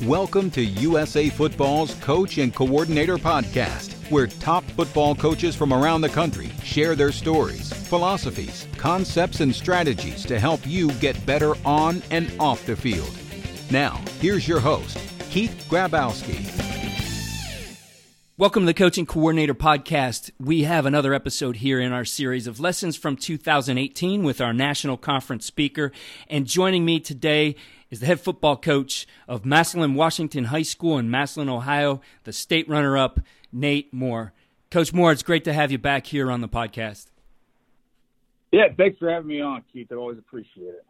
Welcome to USA Football's Coach and Coordinator Podcast, where top football coaches from around the country share their stories, philosophies, concepts, and strategies to help you get better on and off the field. Now, here's your host, Keith Grabowski. Welcome to the Coach and Coordinator Podcast. We have another episode here in our series of lessons from 2018 with our national conference speaker. And joining me today is the head football coach of Massillon Washington High School in Massillon, Ohio, the state runner-up, Nate Moore. Coach Moore, it's great to have you back here on the podcast. Yeah, thanks for having me on, Keith. I always appreciate it.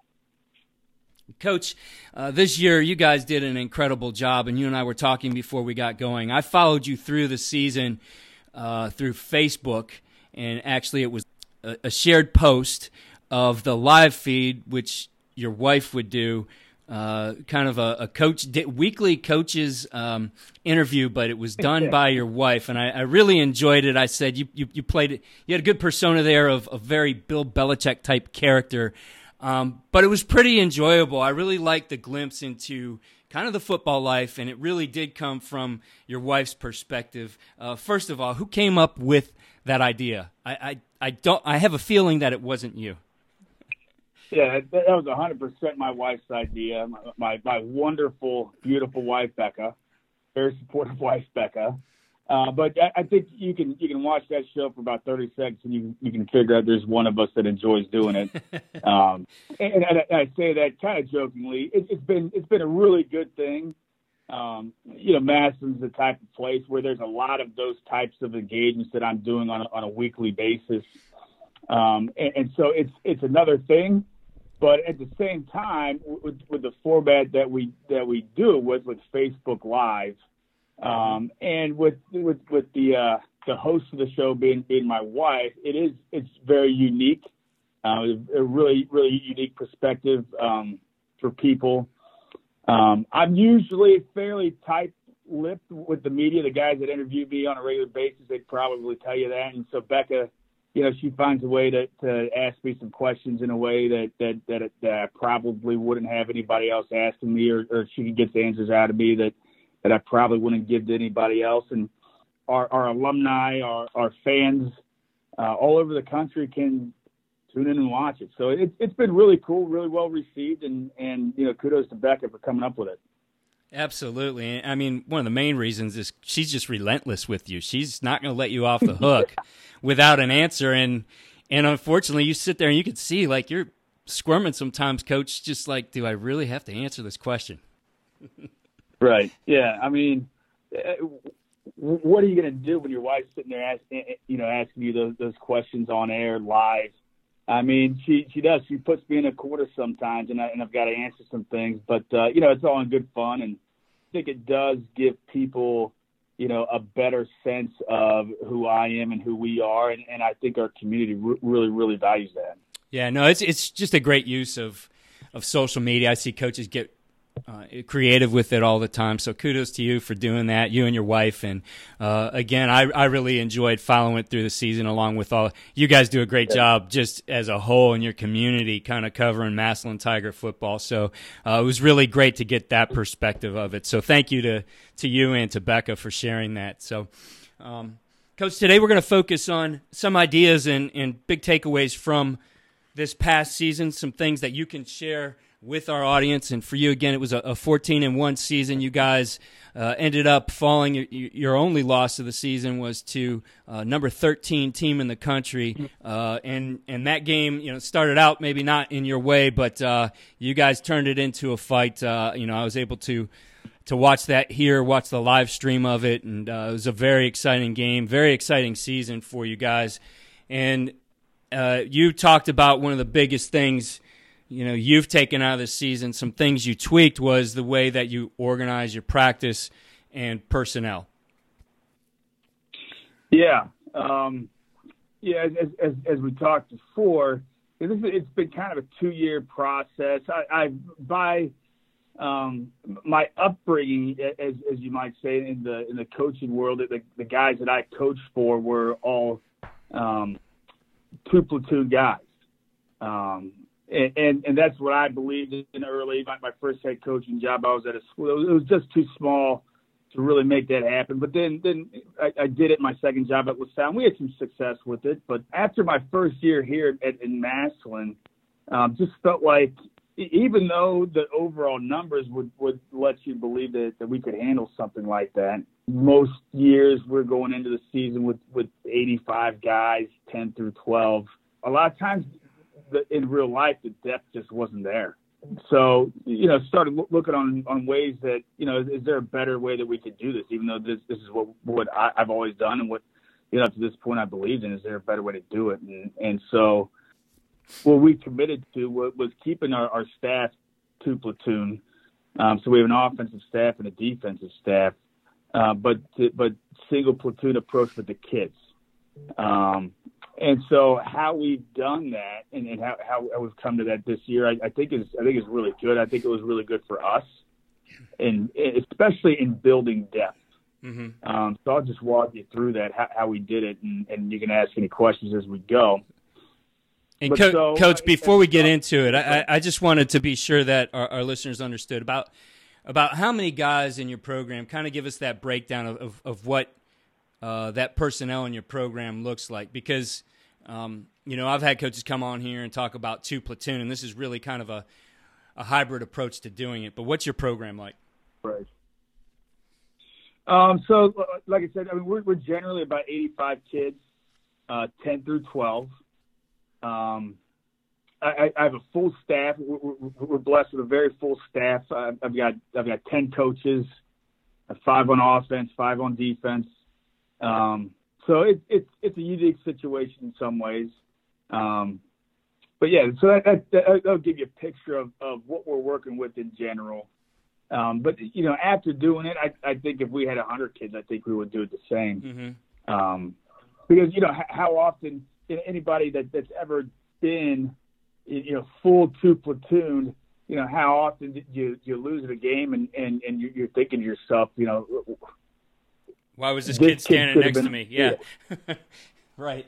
Coach, this year you guys did an incredible job, and you and I were talking before we got going. I followed you through the season through Facebook, and actually it was a shared post of the live feed, which your wife would do, kind of a weekly coaches interview, but it was done by your wife, and I really enjoyed it. I said you played it. You had a good persona there of a very Bill Belichick type character. But it was pretty enjoyable. I really liked the glimpse into kind of the football life, and it really did come from your wife's perspective. First of all, who came up with that idea? I have a feeling that it wasn't you. Yeah, that was 100% my wife's idea. My wonderful, beautiful wife, Becca, very supportive wife, Becca. But I think you can watch that show for about 30 seconds and you can figure out there's one of us that enjoys doing it. And I say that kind of jokingly. It's been a really good thing. Massillon's the type of place where there's a lot of those types of engagements that I'm doing on a weekly basis. And so it's another thing. But at the same time, with the format that we do with Facebook Live. And with the host of the show being my wife, it's very unique, a really unique perspective for people. I'm usually fairly tight-lipped with the media. The guys that interview me on a regular basis, they'd probably tell you that. And so Becca, she finds a way to ask me some questions in a way that I probably wouldn't have anybody else asking me, or she gets answers out of me that I probably wouldn't give to anybody else. And our alumni, our fans all over the country can tune in and watch it. So it's been really cool, really well received, and kudos to Becca for coming up with it. Absolutely. I mean, one of the main reasons is she's just relentless with you. She's not going to let you off the hook without an answer. And unfortunately, you sit there and you can see, like, you're squirming sometimes, Coach, just like, do I really have to answer this question? Right. Yeah. I mean, what are you going to do when your wife's sitting there asking you those questions on air live? I mean, she does. She puts me in a corner sometimes, and I've got to answer some things. But it's all in good fun, and I think it does give people a better sense of who I am and who we are, and I think our community really, really values that. Yeah. No, it's just a great use of social media. I see coaches get creative with it all the time, so kudos to you for doing that, you and your wife. And again, I really enjoyed following it through the season, along with all you guys. Do a great job just as a whole in your community, kind of covering Massillon Tiger football. So it was really great to get that perspective of it. So thank you to you and to Becca for sharing that. So Coach, today we're going to focus on some ideas and big takeaways from this past season, some things that you can share with our audience. And for you, again, it was a 14-1 season. You guys ended up falling. Your only loss of the season was to number 13 team in the country. And that game, started out maybe not in your way, but you guys turned it into a fight. I was able to watch that here, watch the live stream of it, and it was a very exciting game, very exciting season for you guys. And you talked about one of the biggest things you've taken out of this season, some things you tweaked, was the way that you organize your practice and personnel. Yeah. As we talked before, it's been kind of a 2-year process. By my upbringing, as you might say, in the coaching world, the guys that I coached for were all two platoon guys. And that's what I believed in early. My first head coaching job, I was at a school. It was just too small to really make that happen. But then I did it my second job at LaSalle. We had some success with it. But after my first year here in Massillon, just felt like even though the overall numbers would let you believe that we could handle something like that, most years we're going into the season with 85 guys, 10 through 12. A lot of times in real life, the depth just wasn't there. So, started looking on ways that, is there a better way that we could do this, even though this is what I've always done and what, up to this point I believed in. Is there a better way to do it? And so what we committed to was keeping our staff two platoon. So we have an offensive staff and a defensive staff, but single platoon approach with the kids. And so how we've done that and how we've come to that this year, I think is really good. I think it was really good for us, and especially in building depth. Mm-hmm. So I'll just walk you through that, how we did it, and you can ask any questions as we go. And Coach, before we get into it, I just wanted to be sure that our listeners understood about how many guys in your program. Kind of give us that breakdown of what that personnel in your program looks like, because I've had coaches come on here and talk about two platoon, and this is really kind of a hybrid approach to doing it. But what's your program like? Right. So, like I said, we're generally about 85 kids, 10 through 12. I have a full staff. We're blessed with a very full staff. I've got 10 coaches, 5 on offense, 5 on defense. So it's a unique situation in some ways. But yeah, so that'll give you a picture of what we're working with in general. But after doing it, I think if we had 100 kids, I think we would do it the same. Mm-hmm. Because how often anybody that's ever been full two platoon, how often did you lose a game and you're thinking to yourself, why was this kid standing next to me? Yeah. Right.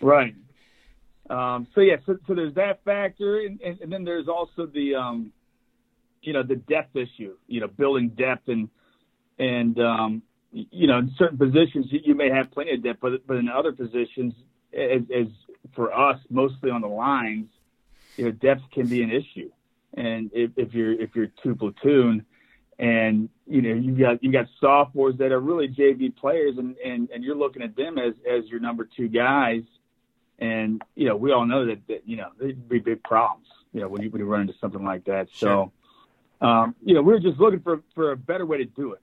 So there's that factor, and then there's also the the depth issue. Building depth and in certain positions you may have plenty of depth, but in other positions, as for us, mostly on the lines, depth can be an issue. And if you're two platoon, and you got sophomores that are really JV players, and you're looking at them as your number 2 guys, and we all know that there'd be big problems when you run into something like that. Sure. So we're just looking for a better way to do it,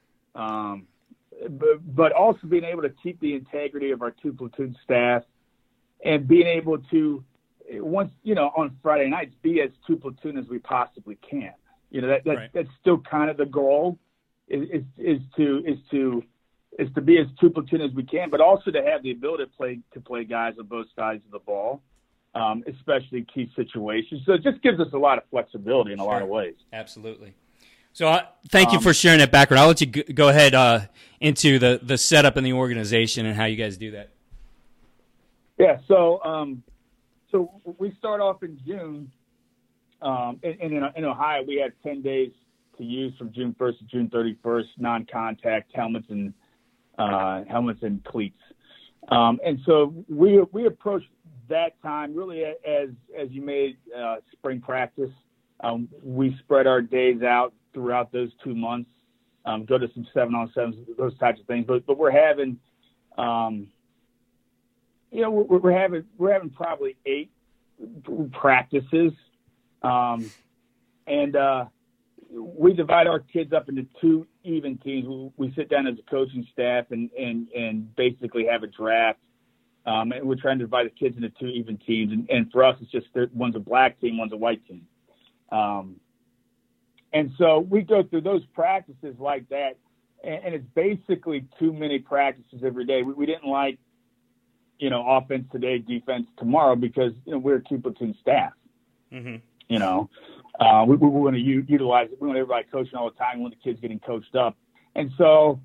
but also being able to keep the integrity of our two platoon staff, and being able to once on Friday nights be as two platoon as we possibly can. That's still kind of the goal is to be as two platoon as we can, but also to have the ability to play guys on both sides of the ball, especially in key situations. So it just gives us a lot of flexibility in a lot of ways. Absolutely. So thank you for sharing that background. I'll let you go ahead into the setup in the organization and how you guys do that. Yeah. So we start off in June. In Ohio, we had 10 days to use from June 1st to June 31st, non-contact helmets and cleats. And so we approached that time really as you made spring practice. We spread our days out throughout those 2 months, go to some 7-on-7s, those types of things. But we're having, we're having probably 8 practices. And we divide our kids up into 2 even teams. We sit down as a coaching staff and basically have a draft. And we're trying to divide the kids into 2 even teams. And for us, it's just one's a black team, one's a white team. And so we go through those practices like that. And it's basically too many practices every day. We didn't like, offense today, defense tomorrow, because, we're a 2 platoon staff. Mm-hmm. We want to utilize it. We want everybody coaching all the time. We want the kids getting coached up. And so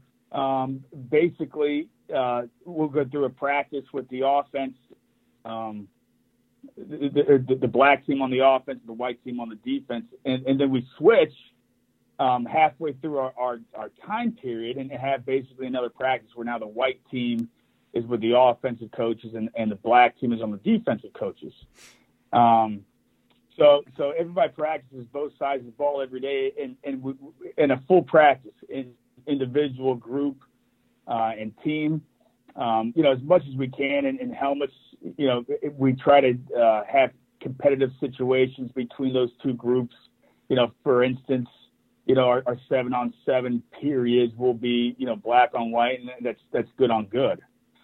basically we'll go through a practice with the offense the black team on the offense, the white team on the defense, and then we switch halfway through our time period and have basically another practice where now the white team is with the offensive coaches and the black team is on the defensive coaches. So everybody practices both sides of the ball every day in a full practice, in individual, group, and team. As much as we can in helmets, we try to have competitive situations between those two groups. For instance, our 7-on-7 periods will be, black on white, and that's good on good.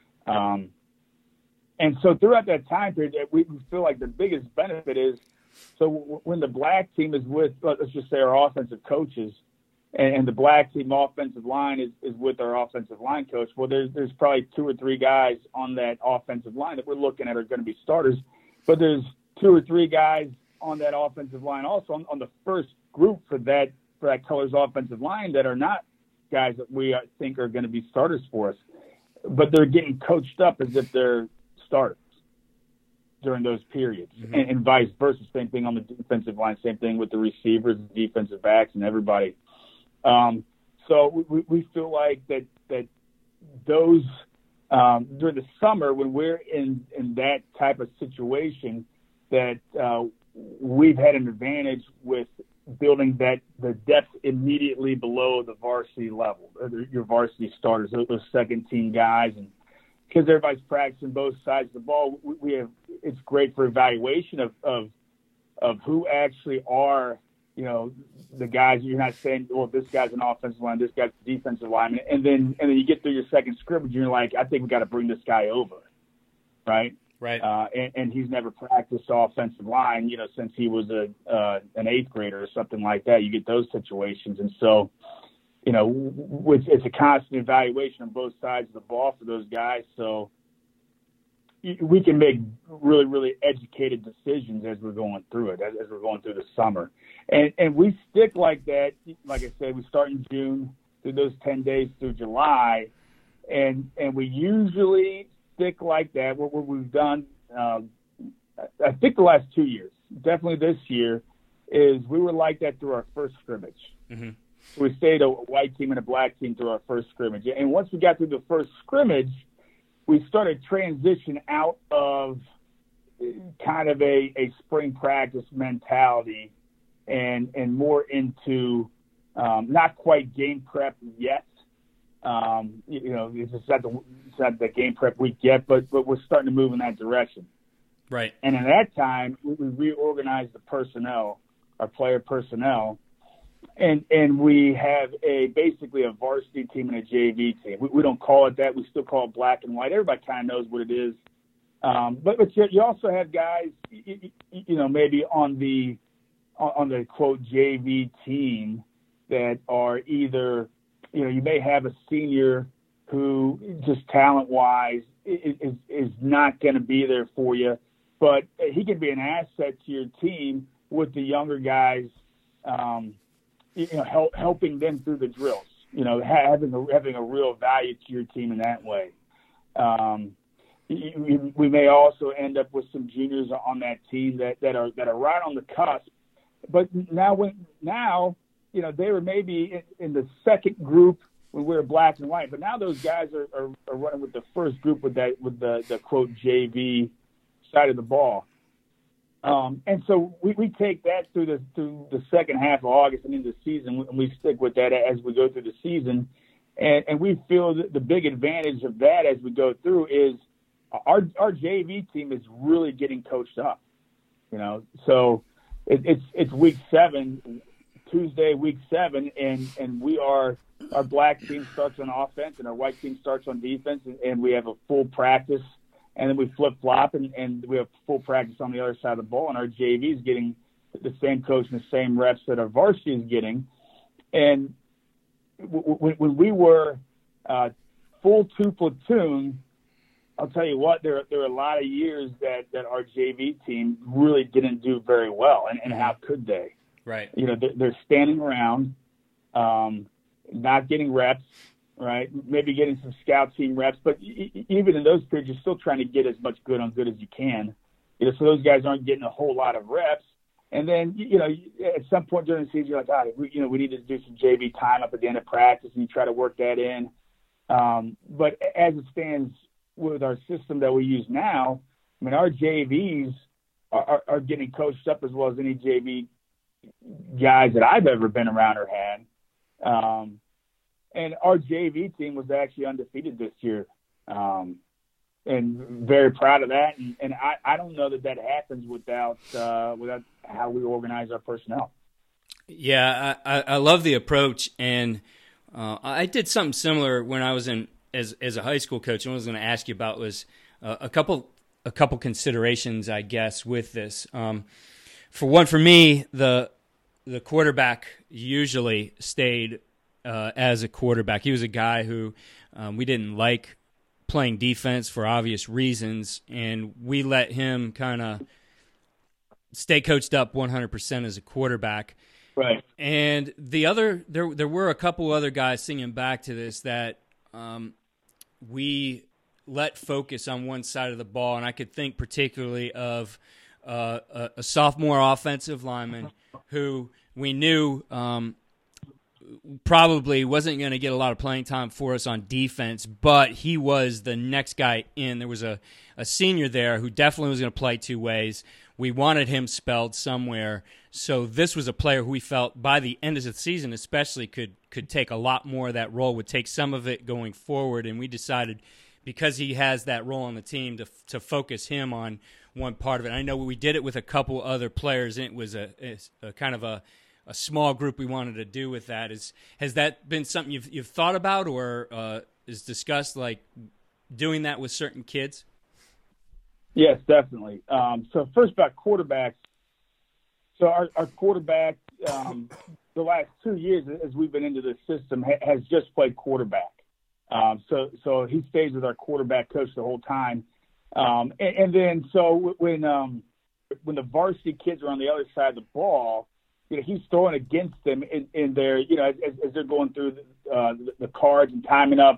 And so throughout that time period, we feel like the biggest benefit is, so when the black team is with, let's just say, our offensive coaches, and the black team offensive line is with our offensive line coach, well, there's probably 2 or 3 guys on that offensive line that we're looking at are going to be starters, but there's 2 or 3 guys on that offensive line also on the first group for that color's offensive line that are not guys that we think are going to be starters for us, but they're getting coached up as if they're starters during those periods, and vice versa. Same thing on the defensive line, same thing with the receivers, the defensive backs, and everybody. So we feel like that those during the summer when we're in that type of situation, that we've had an advantage with building the depth immediately below the varsity level, your varsity starters, those second team guys, and because everybody's practicing both sides of the ball, it's great for evaluation of who actually are, the guys. You're not saying, well, this guy's an offensive line, this guy's a defensive lineman, and then you get through your second scrimmage, and you're like, I think we got to bring this guy over, right? Right. And he's never practiced offensive line, since he was an 8th grader or something like that. You get those situations, and so, it's a constant evaluation on both sides of the ball for those guys. So we can make really, really educated decisions as we're going through it, as we're going through the summer. And we stick like that. Like I said, we start in June through those 10 days through July. And we usually stick like that. What we've done, I think the last 2 years, definitely this year, is we were like that through our first scrimmage. Mm-hmm. We stayed a white team and a black team through our first scrimmage. And once we got through the first scrimmage, we started transition out of kind of a spring practice mentality and more into not quite game prep yet. It's not the game prep week yet, but we're starting to move in that direction. Right. And at that time, we reorganized the personnel, our player personnel, and we have basically a varsity team and a JV team. We don't call it that. We still call it black and white. Everybody kind of knows what it is. But you also have guys, maybe on the quote JV team that are either, you may have a senior who just talent-wise is not going to be there for you, but he can be an asset to your team with the younger guys, helping them through the drills, having a real value to your team in that way. We may also end up with some juniors on that team that are right on the cusp, but now they were maybe in the second group when we were black and white, but now those guys are running with the first group with the quote JV side of the ball. And so we take that through the second half of August and into the season, and we stick with that as we go through the season. And we feel that the big advantage of that as we go through is our JV team is really getting coached up. So it's week 7, Tuesday, week 7, and our black team starts on offense and our white team starts on defense, and we have a full practice. And then we flip-flop, and we have full practice on the other side of the ball, and our JV is getting the same coach and the same reps that our varsity is getting. And when we were full 2-platoon, I'll tell you what, there are a lot of years that our JV team really didn't do very well, and how could they? Right. They're standing around, not getting reps. Right, maybe getting some scout team reps, but even in those periods, you're still trying to get as much good on good as you can. so those guys aren't getting a whole lot of reps. And then, at some point during the season, you're like, we need to do some JV time up at the end of practice, and you try to work that in. But as it stands with our system that we use now, I mean, our JVs are getting coached up as well as any JV guys that I've ever been around or had. And our JV team was actually undefeated this year. And very proud of that. And I don't know that happens without how we organize our personnel. Yeah, I love the approach. And I did something similar when I was as a high school coach. And what I was going to ask you about was a couple considerations, I guess, with this. For me, the quarterback usually stayed as a quarterback. He was a guy who we didn't like playing defense for obvious reasons, and we let him kind of stay coached up 100% as a quarterback. Right. And there were a couple other guys singing back to this that we let focus on one side of the ball, and I could think particularly of a sophomore offensive lineman who we knew probably wasn't going to get a lot of playing time for us on defense, but he was the next guy in. There was a senior there who definitely was going to play two ways. We wanted him spelled somewhere. So this was a player who we felt by the end of the season especially could take a lot more of that role, would take some of it going forward, and we decided because he has that role on the team to focus him on one part of it. I know we did it with a couple other players, and it was a kind of a small group we wanted to do with that. Has that been something you've thought about or is discussed, like doing that with certain kids? Yes, definitely. So first about quarterbacks. So our quarterback, the last 2 years as we've been into this system, has just played quarterback. So he stays with our quarterback coach the whole time. And then so when the varsity kids are on the other side of the ball, he's throwing against them in their, as they're going through the cards and timing up,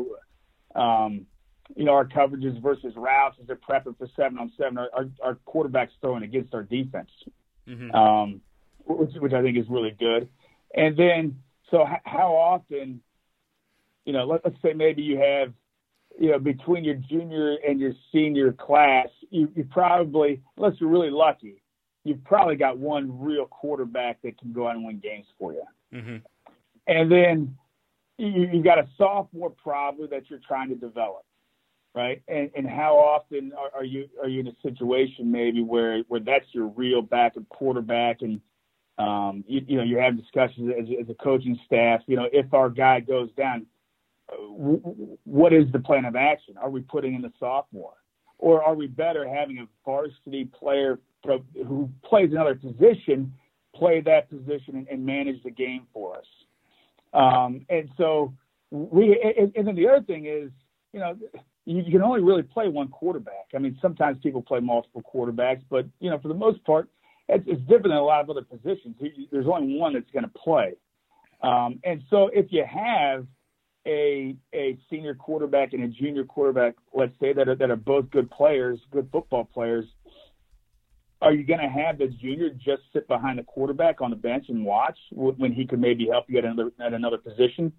our coverages versus routes as they're prepping for 7-on-7. Our quarterback's throwing against our defense, mm-hmm. Which I think is really good. And then, so how often, let's say maybe you have, between your junior and your senior class, you probably, unless you're really lucky, you've probably got one real quarterback that can go out and win games for you. Mm-hmm. And then you've got a sophomore probably that you're trying to develop, right? And how often are you in a situation maybe where that's your real backup quarterback, and you have discussions as a coaching staff, if our guy goes down, what is the plan of action? Are we putting in the sophomore? Or are we better having a varsity player who plays another position, play that position and manage the game for us? And so and then the other thing is, you can only really play one quarterback. I mean, sometimes people play multiple quarterbacks, but, for the most part, it's different than a lot of other positions. There's only one that's going to play. And so if you have a senior quarterback and a junior quarterback, let's say, that are both good players, good football players, are you going to have the junior just sit behind the quarterback on the bench and watch when he could maybe help you at another position?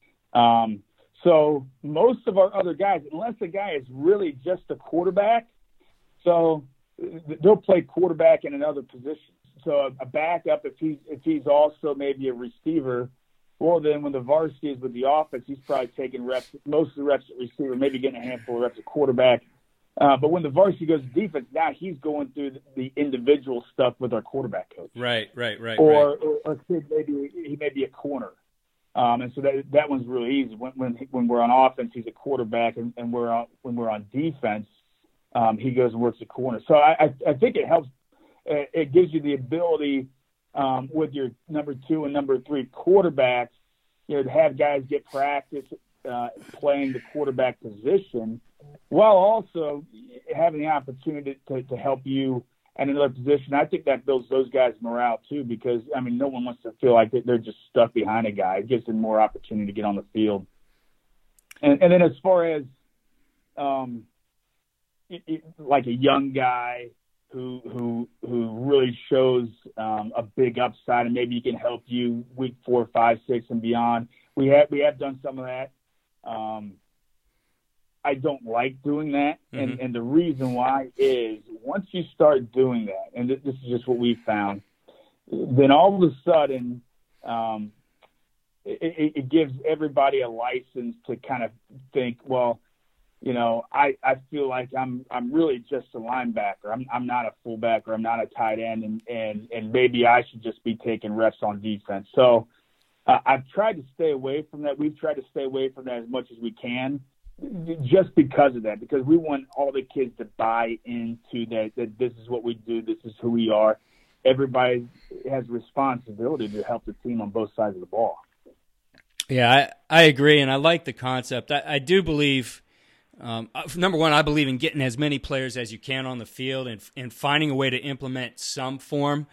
So most of our other guys, unless the guy is really just a quarterback, so they'll play quarterback in another position. So a backup, if he's also maybe a receiver, well, then when the varsity is with the offense, he's probably taking reps, most of the reps at receiver, maybe getting a handful of reps at quarterback. But when the varsity goes to defense, now he's going through the individual stuff with our quarterback coach. Right. Or maybe he may be a corner. And so that one's really easy. When we're on offense, he's a quarterback, and when we're on defense, he goes and works the corner. So I think it helps. It gives you the ability with your number 2 and number 3 quarterbacks, to have guys get practice playing the quarterback position, while also having the opportunity to help you at another position. I think that builds those guys' morale too, because no one wants to feel like they're just stuck behind a guy. It gives them more opportunity to get on the field. And then as far as like a young guy who really shows a big upside, and maybe he can help you week 4, 5, 6, and beyond. We have done some of that. I don't like doing that, and the reason why is once you start doing that, and this is just what we found, then all of a sudden it gives everybody a license to kind of think, well, you know, I feel like I'm really just a linebacker. I'm not a fullback, or I'm not a tight end, and maybe I should just be taking reps on defense. So I've tried to stay away from that. We've tried to stay away from that as much as we can, just because of that, because we want all the kids to buy into that this is what we do, this is who we are. Everybody has a responsibility to help the team on both sides of the ball. Yeah, I agree, and I like the concept. I do believe, number one, I believe in getting as many players as you can on the field and finding a way to implement some form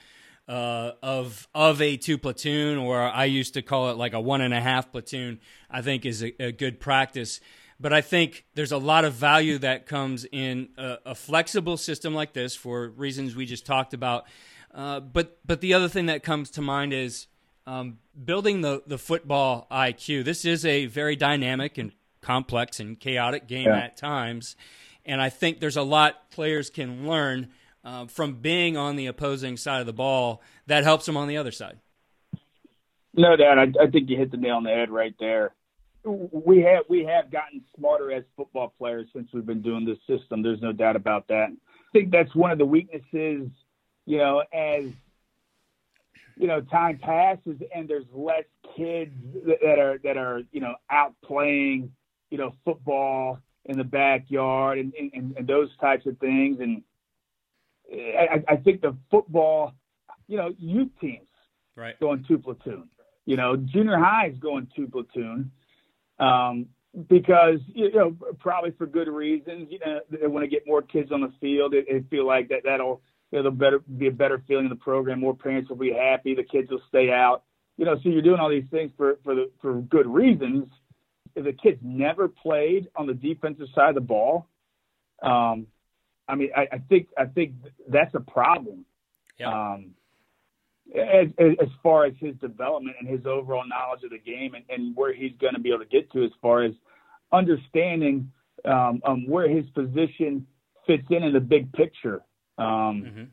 of a 2 platoon, or I used to call it like a 1.5 platoon, I think is a good practice. But I think there's a lot of value that comes in a flexible system like this for reasons we just talked about. But the other thing that comes to mind is building the football IQ. This is a very dynamic and complex and chaotic game at times, and I think there's a lot players can learn from being on the opposing side of the ball that helps them on the other side. No doubt. I think you hit the nail on the head right there. We have gotten smarter as football players since we've been doing this system. There's no doubt about that. I think that's one of the weaknesses, you know, as you know, time passes and there's less kids that are you know, out playing, you know, football in the backyard and those types of things. And I think the football, you know, youth teams going 2 platoon, you know, junior high is going 2 platoon. Because, you know, probably for good reasons, you know, they want to get more kids on the field. They feel like that'll, you know, be a better feeling in the program. More parents will be happy. The kids will stay out. You know, so you're doing all these things for good reasons. If the kids never played on the defensive side of the ball, I mean, I think that's a problem. Yeah. As far as his development and his overall knowledge of the game and where he's going to be able to get to as far as understanding where his position fits in the big picture. And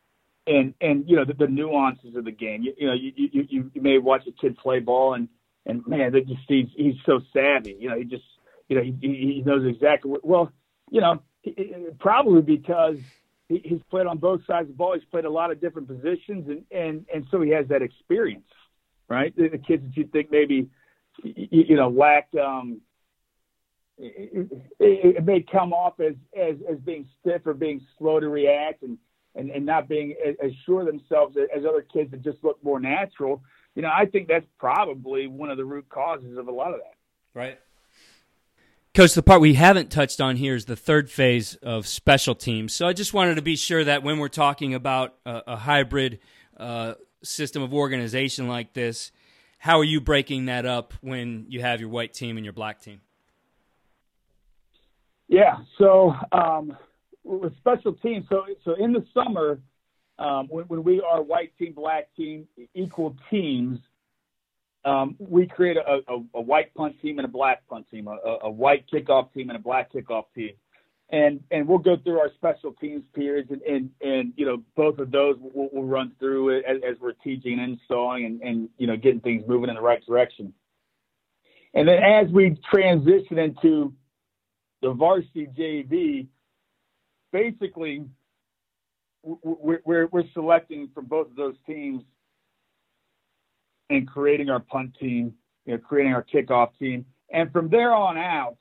you know, the nuances of the game. You know, you may watch a kid play ball and man, they just he's so savvy. You know, he knows exactly well, you know, probably because he's played on both sides of the ball. He's played a lot of different positions, and so he has that experience, right? The kids that you think maybe, you know, lack, it may come off as being stiff or being slow to react and not being as sure of themselves as other kids that just look more natural. You know, I think that's probably one of the root causes of a lot of that. Right. Coach, the part we haven't touched on here is the third phase of special teams. So I just wanted to be sure that when we're talking about a hybrid system of organization like this, how are you breaking that up when you have your white team and your black team? Yeah, so with special teams, so in the summer, when we are white team, black team, equal teams, we create a white punt team and a black punt team, a white kickoff team and a black kickoff team. And we'll go through our special teams periods and you know, both of those we'll run through it as we're teaching and installing and, you know, getting things moving in the right direction. And then as we transition into the varsity JV, basically we're selecting from both of those teams and creating our punt team, you know, creating our kickoff team. And from there on out,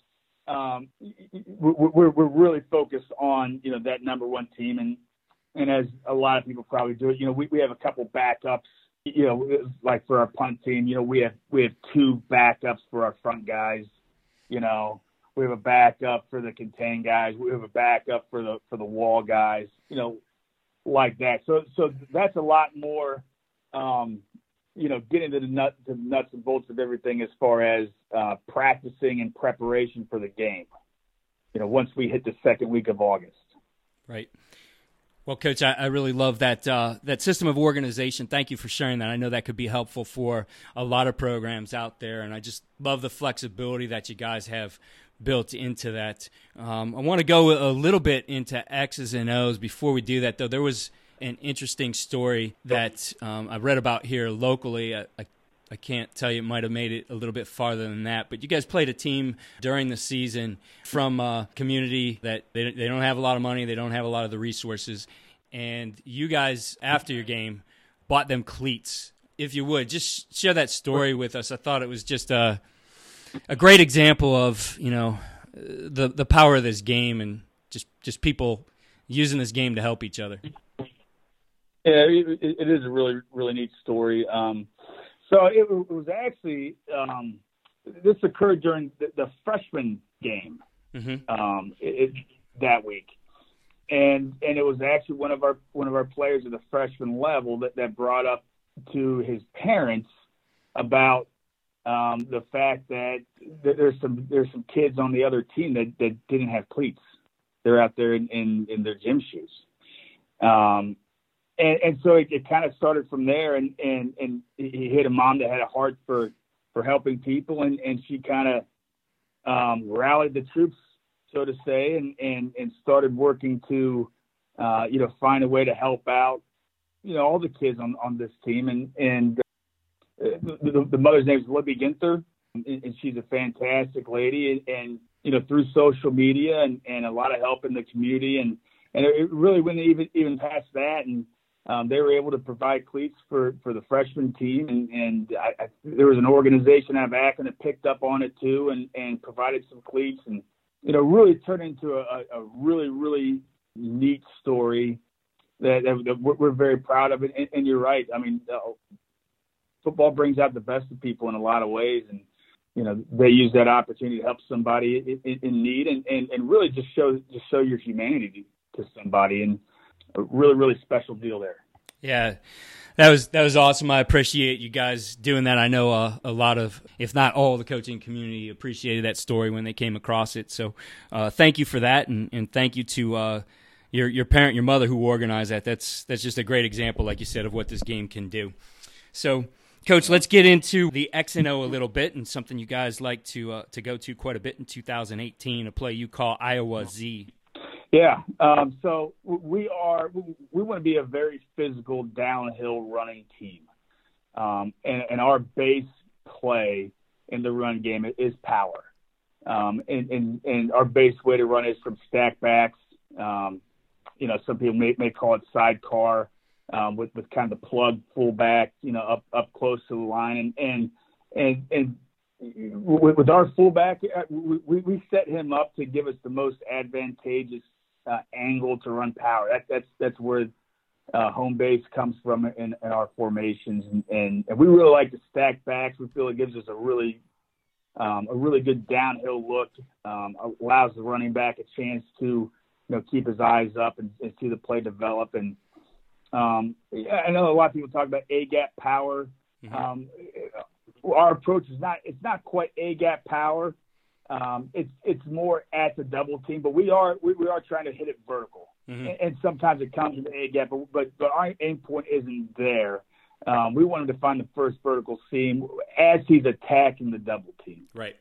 we're really focused on, you know, that number one team. And as a lot of people probably do it, you know, we have a couple backups, you know, like for our punt team, you know, we have 2 backups for our front guys. You know, we have a backup for the contain guys. We have a backup for the wall guys, you know, like that. So that's a lot more, you know, getting to the nuts and bolts of everything as far as practicing and preparation for the game, you know, once we hit the second week of August. Right. Well, Coach, I really love that that system of organization. Thank you for sharing that. I know that could be helpful for a lot of programs out there, and I just love the flexibility that you guys have built into that. I want to go a little bit into X's and O's. Before we do that, though, there was an interesting story that I read about here locally. I can't tell you, it might have made it a little bit farther than that, but you guys played a team during the season from a community that they don't have a lot of money, they don't have a lot of the resources, and you guys, after your game, bought them cleats. If you would, just share that story with us. I thought it was just a great example of, you know, the power of this game and just people using this game to help each other. Yeah, it is a really, really neat story. So it was actually this occurred during the freshman game that week, and it was actually one of our players at the freshman level that brought up to his parents about the fact that there's some kids on the other team that didn't have cleats. They're out there in their gym shoes. And so it kind of started from there, and he hit a mom that had a heart for helping people, and she kind of rallied the troops, so to say, and started working to find a way to help out all the kids on this team, and the mother's name is Libby Ginther, and she's a fantastic lady, and through social media and a lot of help in the community, and it really went even past that, and they were able to provide cleats for the freshman team, and there was an organization out of Akron that picked up on it too, and provided some cleats, and really turned into a really, really neat story that we're very proud of it. And you're right. I mean, football brings out the best of people in a lot of ways, and they use that opportunity to help somebody in need, and really just show your humanity to somebody, and a really, really special deal there. Yeah, that was awesome. I appreciate you guys doing that. I know a lot of, if not all, the coaching community appreciated that story when they came across it. So thank you for that, and thank you to your parent, your mother, who organized that. That's just a great example, like you said, of what this game can do. So, Coach, let's get into the X and O a little bit, and something you guys like to go to quite a bit in 2018, a play you call Iowa Z. Yeah, so we want to be a very physical downhill running team, and our base play in the run game is power, and our base way to run is from stack backs. Some people may call it sidecar, with kind of the plug fullback, up close to the line, and with our fullback, we set him up to give us the most advantageous angle to run power. That's where home base comes from in our formations, and we really like to stack backs. We feel it gives us a really good downhill look, allows the running back a chance to keep his eyes up and see the play develop. And I know a lot of people talk about A-gap power. Mm-hmm. Our approach is not quite A-gap power. It's more at the double team, but we are trying to hit it vertical, mm-hmm. and sometimes it comes with A-gap, but our aim point isn't there. We wanted to find the first vertical seam as he's attacking the double team. Right.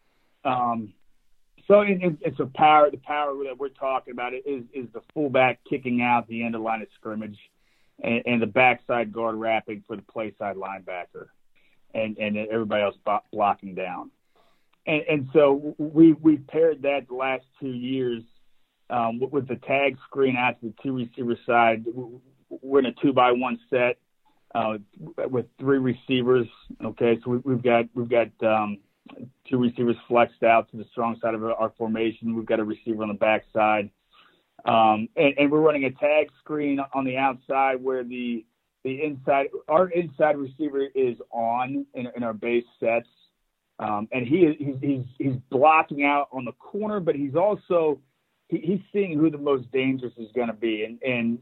So it's the power that we're talking about is the fullback kicking out the end of line of scrimmage, and the backside guard wrapping for the play side linebacker, and everybody else blocking down. And so we paired that the last 2 years with the tag screen out to the two receiver side. We're in a 2-by-1 set with three receivers. Okay, so we've got two receivers flexed out to the strong side of our formation. We've got a receiver on the backside, and we're running a tag screen on the outside where our inside receiver is on in our base sets. And he's blocking out on the corner, but he's also he's seeing who the most dangerous is going to be, and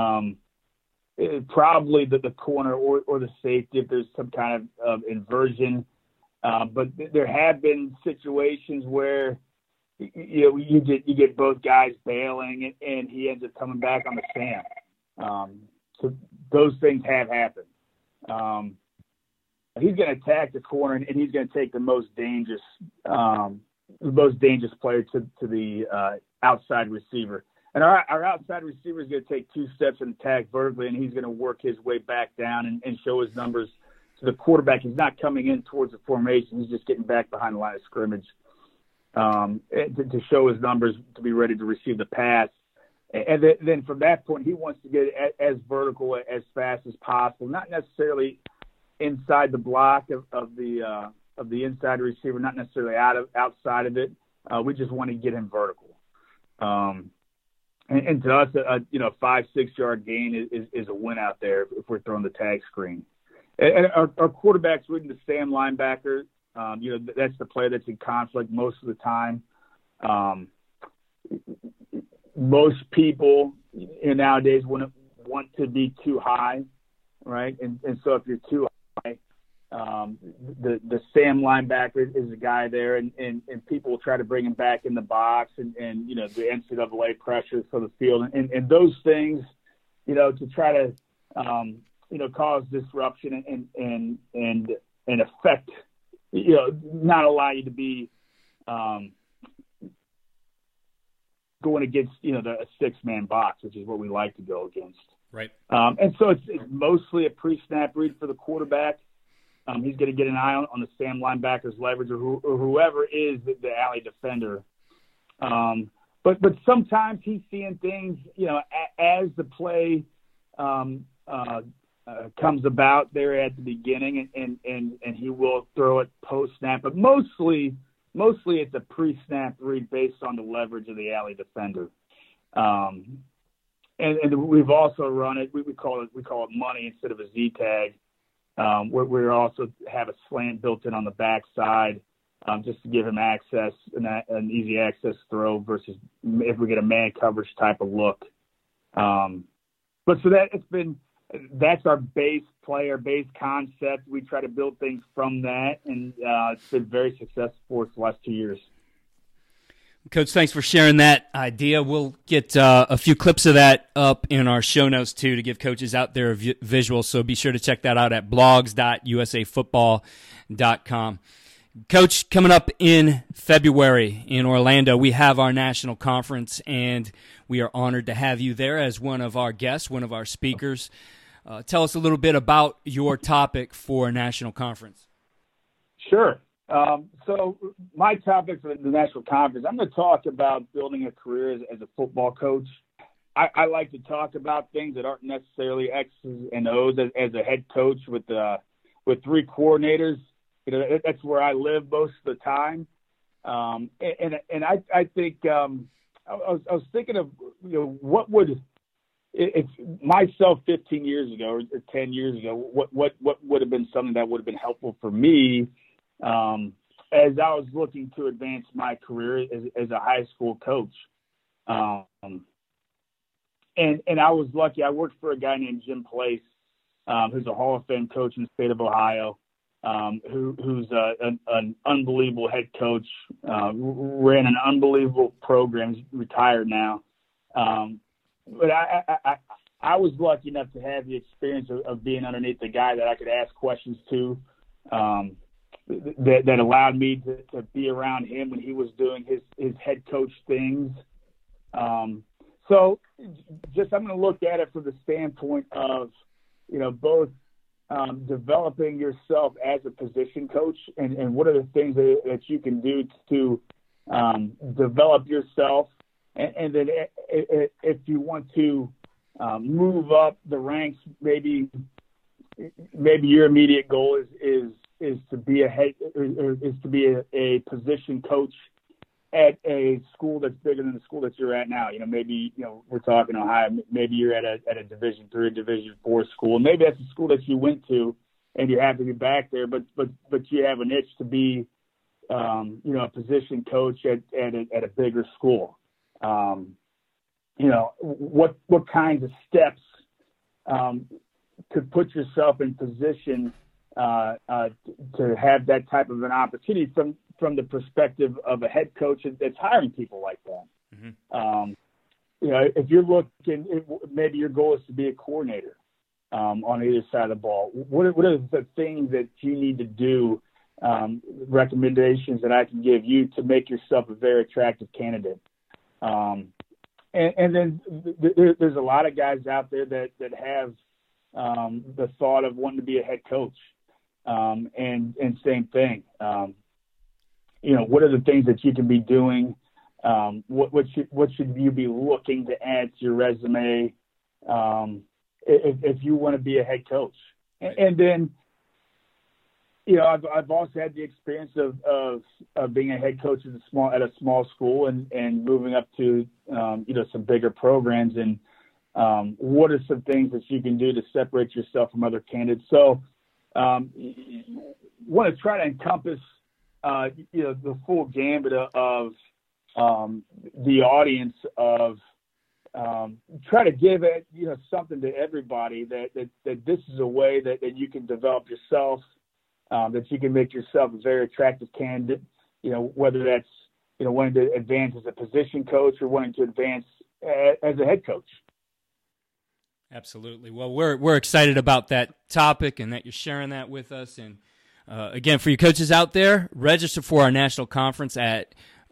probably the corner or the safety if there's some kind of inversion. But there have been situations where you get both guys bailing, and he ends up coming back on the Sam. So those things have happened. He's going to attack the corner, and he's going to take the most dangerous player to the outside receiver. And our outside receiver is going to take 2 steps and attack vertically, and he's going to work his way back down and show his numbers to the quarterback. He's not coming in towards the formation. He's just getting back behind the line of scrimmage to show his numbers, to be ready to receive the pass. And then from that point, he wants to get as vertical as fast as possible, not necessarily inside the block of the inside receiver, not necessarily outside of it. We just want to get him vertical. And to us, 5-6 yard gain is a win out there if we're throwing the tag screen. And our quarterback's reading the Sam linebacker. That's the player that's in conflict most of the time. Most people nowadays want to be too high, right? And so if you're too high, the Sam linebacker is the guy there, and people will try to bring him back in the box, and the NCAA pressure for the field, and those things, to try to cause disruption and affect, not allow you to be going against a 6-man box, which is what we like to go against. Right. And so it's mostly a pre-snap read for the quarterback. He's going to get an eye on the Sam linebacker's leverage or whoever is the alley defender. But sometimes he's seeing things, as the play comes about there at the beginning, and he will throw it post-snap. But mostly it's a pre-snap read based on the leverage of the alley defender. And we've also run it. We call it money instead of a Z tag. We also have a slant built in on the backside, just to give him access, an easy access throw versus if we get a man coverage type of look. But so that's our base play, our base concept. We try to build things from that, and it's been very successful for us the last 2 years. Coach, thanks for sharing that idea. We'll get a few clips of that up in our show notes, too, to give coaches out there a visual. So be sure to check that out at blogs.usafootball.com. Coach, coming up in February in Orlando, we have our national conference, and we are honored to have you there as one of our guests, one of our speakers. Tell us a little bit about your topic for national conference. Sure. So my topic for the national conference, I'm going to talk about building a career as a football coach. I like to talk about things that aren't necessarily X's and O's as a head coach with 3 coordinators. That's where I live most of the time. And I think I was thinking of what would, if myself 15 years ago or 10 years ago, what would have been something that would have been helpful for me as I was looking to advance my career as a high school coach. And I was lucky. I worked for a guy named Jim Place, who's a Hall of Fame coach in the state of Ohio, who's an unbelievable head coach, ran an unbelievable program. He's retired now. But I was lucky enough to have the experience of being underneath the guy that I could ask questions to, that allowed me to be around him when he was doing his head coach things. So just I'm going to look at it from the standpoint of, both developing yourself as a position coach and what are the things that you can do to develop yourself. And then if you want to move up the ranks, maybe your immediate goal is to be a position coach at a school that's bigger than the school that you're at now. Maybe we're talking Ohio. Maybe you're at a Division III, Division IV school. Maybe that's a school that you went to, and you have to be back there. But you have an itch to be, a position coach at a bigger school. What kinds of steps could put yourself in position to have that type of an opportunity from the perspective of a head coach that's hiring people like that. Mm-hmm. If you're looking, maybe your goal is to be a coordinator on either side of the ball. What are the things that you need to do, recommendations that I can give you to make yourself a very attractive candidate? And then there's a lot of guys out there that have the thought of wanting to be a head coach. And same thing. What are the things that you can be doing? What should you be looking to add to your resume if you want to be a head coach? And then, I've also had the experience of being a head coach at a small school and moving up to some bigger programs. And what are some things that you can do to separate yourself from other candidates? So, want to try to encompass the full gambit of the audience of try to give it something to everybody that this is a way that you can develop yourself, that you can make yourself a very attractive candidate, whether that's wanting to advance as a position coach or wanting to advance as a head coach. Absolutely. Well, we're excited about that topic and that you're sharing that with us. And again, for you coaches out there, register for our national conference at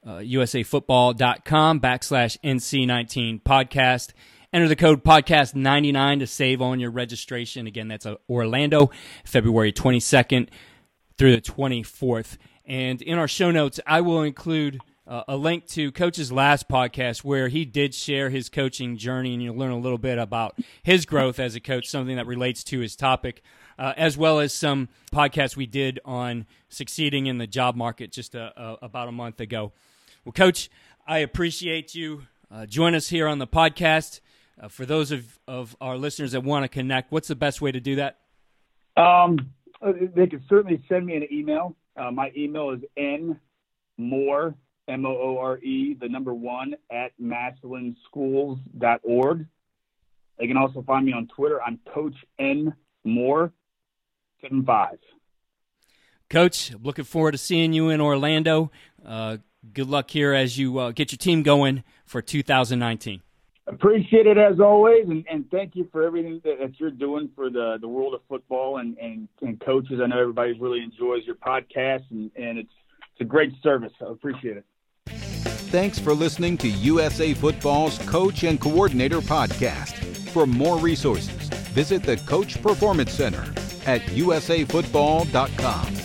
usafootball.com/NC19 podcast. Enter the code podcast99 to save on your registration. Again, that's Orlando, February 22nd through the 24th. And in our show notes, I will include a link to Coach's last podcast where he did share his coaching journey, and you'll learn a little bit about his growth as a coach, something that relates to his topic, as well as some podcasts we did on succeeding in the job market just about a month ago. Well, Coach, I appreciate you join us here on the podcast. For those of our listeners that want to connect, what's the best way to do that? They can certainly send me an email. My email is nmoore, MOORE, 1 @MassillonSchools.org. They can also find me on Twitter. I'm Coach N Moore 75. Coach, I'm looking forward to seeing you in Orlando. Good luck here as you get your team going for 2019. Appreciate it as always, and thank you for everything that you're doing for the world of football and coaches. I know everybody really enjoys your podcast, and it's a great service. I appreciate it. Thanks for listening to USA Football's Coach and Coordinator Podcast. For more resources, visit the Coach Performance Center at usafootball.com.